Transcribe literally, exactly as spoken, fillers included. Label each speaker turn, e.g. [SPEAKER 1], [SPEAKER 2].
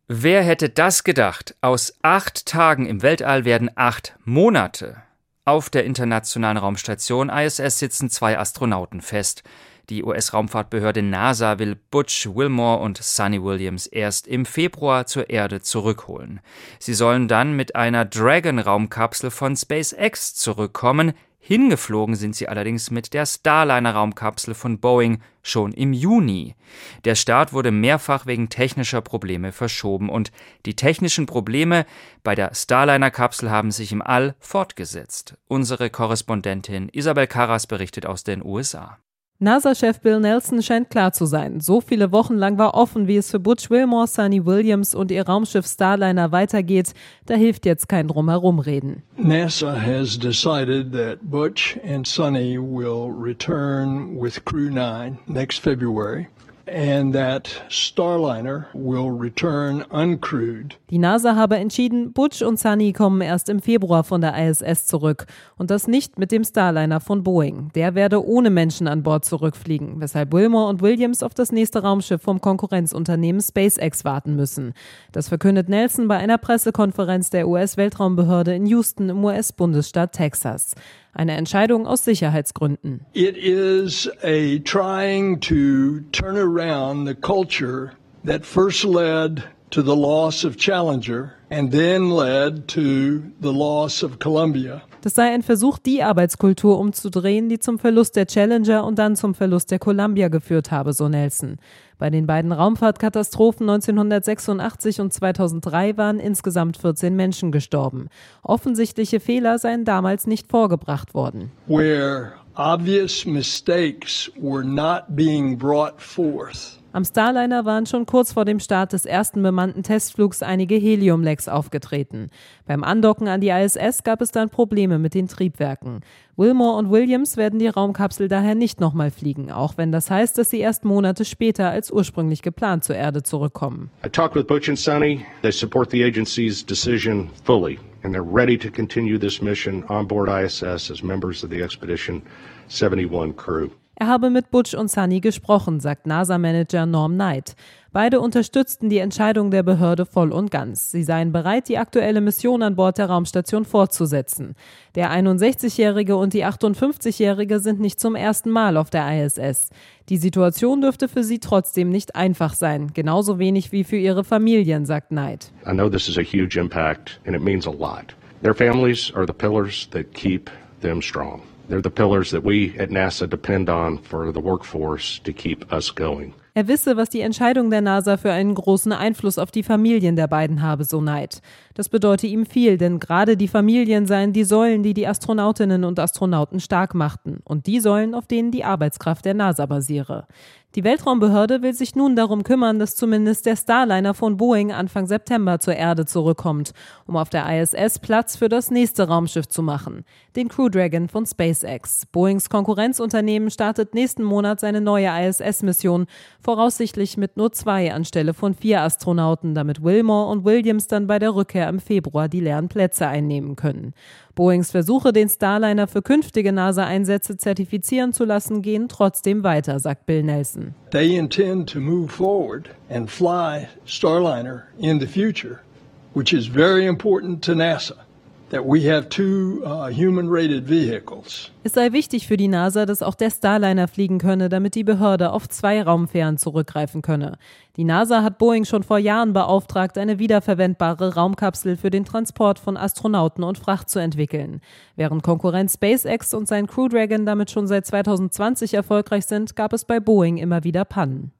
[SPEAKER 1] Wer hätte das gedacht? Aus acht Tagen im Weltall werden acht Monate. Auf der Internationalen Raumstation I S S sitzen zwei Astronauten fest. Die U S-Raumfahrtbehörde NASA will Butch Wilmore und Suni Williams erst im Februar zur Erde zurückholen. Sie sollen dann mit einer Dragon-Raumkapsel von SpaceX zurückkommen. Hingeflogen sind sie allerdings mit der Starliner-Raumkapsel von Boeing schon im Juni. Der Start wurde mehrfach wegen technischer Probleme verschoben und die technischen Probleme bei der Starliner-Kapsel haben sich im All fortgesetzt. Unsere Korrespondentin Isabel Karras berichtet aus den U S A.
[SPEAKER 2] NASA-Chef Bill Nelson scheint klar zu sein. So viele Wochen lang war offen, wie es für Butch Wilmore, Suni Williams und ihr Raumschiff Starliner weitergeht. Da hilft jetzt kein Drumherumreden.
[SPEAKER 3] NASA has decided that Butch and Suni will return with Crew nine next February. And that Starliner will return uncrewed.
[SPEAKER 2] Die NASA habe entschieden, Butch und Suni kommen erst im Februar von der I S S zurück. Und das nicht mit dem Starliner von Boeing. Der werde ohne Menschen an Bord zurückfliegen, weshalb Wilmore und Williams auf das nächste Raumschiff vom Konkurrenzunternehmen SpaceX warten müssen. Das verkündet Nelson bei einer Pressekonferenz der U S-Weltraumbehörde in Houston im U S-Bundesstaat Texas. Eine Entscheidung aus Sicherheitsgründen.
[SPEAKER 3] It is a trying to turn around the culture that first led to the loss of Challenger and then led to the loss of Columbia.
[SPEAKER 2] Das sei ein Versuch, die Arbeitskultur umzudrehen, die zum Verlust der Challenger und dann zum Verlust der Columbia geführt habe, so Nelson. Bei den beiden Raumfahrtkatastrophen neunzehnhundertsechsundachtzig und zweitausenddrei waren insgesamt vierzehn Menschen gestorben. Offensichtliche Fehler seien damals nicht vorgebracht worden.
[SPEAKER 3] Where obvious mistakes were not being brought forth.
[SPEAKER 2] Am Starliner waren schon kurz vor dem Start des ersten bemannten Testflugs einige Heliumlecks aufgetreten. Beim Andocken an die I S S gab es dann Probleme mit den Triebwerken. Wilmore und Williams werden die Raumkapsel daher nicht nochmal fliegen, auch wenn das heißt, dass sie erst Monate später als ursprünglich geplant zur Erde zurückkommen.
[SPEAKER 4] I talked with Butch and Suni. They support the agency's decision fully, and they're ready to continue this mission on board I S S as members of the Expedition seventy-one crew.
[SPEAKER 2] Er habe mit Butch und Suni gesprochen, sagt NASA-Manager Norm Knight. Beide unterstützten die Entscheidung der Behörde voll und ganz. Sie seien bereit, die aktuelle Mission an Bord der Raumstation fortzusetzen. Der einundsechzigjährige und die achtundfünfzigjährige sind nicht zum ersten Mal auf der I S S. Die Situation dürfte für sie trotzdem nicht einfach sein, genauso wenig wie für ihre Familien, sagt Knight.
[SPEAKER 4] I know this is a huge impact and it means a lot. Their families are the pillars that keep them strong. They're the pillars that we at NASA depend on for the workforce to keep us going.
[SPEAKER 2] Er wisse, was die Entscheidung der NASA für einen großen Einfluss auf die Familien der beiden habe, so Knight. Das bedeute ihm viel, denn gerade die Familien seien die Säulen, die die Astronautinnen und Astronauten stark machten. Und die Säulen, auf denen die Arbeitskraft der NASA basiere. Die Weltraumbehörde will sich nun darum kümmern, dass zumindest der Starliner von Boeing Anfang September zur Erde zurückkommt, um auf der I S S Platz für das nächste Raumschiff zu machen, den Crew Dragon von SpaceX. Boeings Konkurrenzunternehmen startet nächsten Monat seine neue I S S-Mission, voraussichtlich mit nur zwei anstelle von vier Astronauten, damit Wilmore und Williams dann bei der Rückkehr im Februar die leeren Plätze einnehmen können. Boeings Versuche, den Starliner für künftige NASA-Einsätze zertifizieren zu lassen, gehen trotzdem weiter, sagt Bill Nelson.
[SPEAKER 3] They intend to move forward and fly Starliner in the future, which is very important to NASA. That we have two uh, human-rated vehicles.
[SPEAKER 2] Es sei wichtig für die NASA, dass auch der Starliner fliegen könne, damit die Behörde auf zwei Raumfähren zurückgreifen könne. Die NASA hat Boeing schon vor Jahren beauftragt, eine wiederverwendbare Raumkapsel für den Transport von Astronauten und Fracht zu entwickeln. Während Konkurrent SpaceX und sein Crew Dragon damit schon seit zweitausendzwanzig erfolgreich sind, gab es bei Boeing immer wieder Pannen.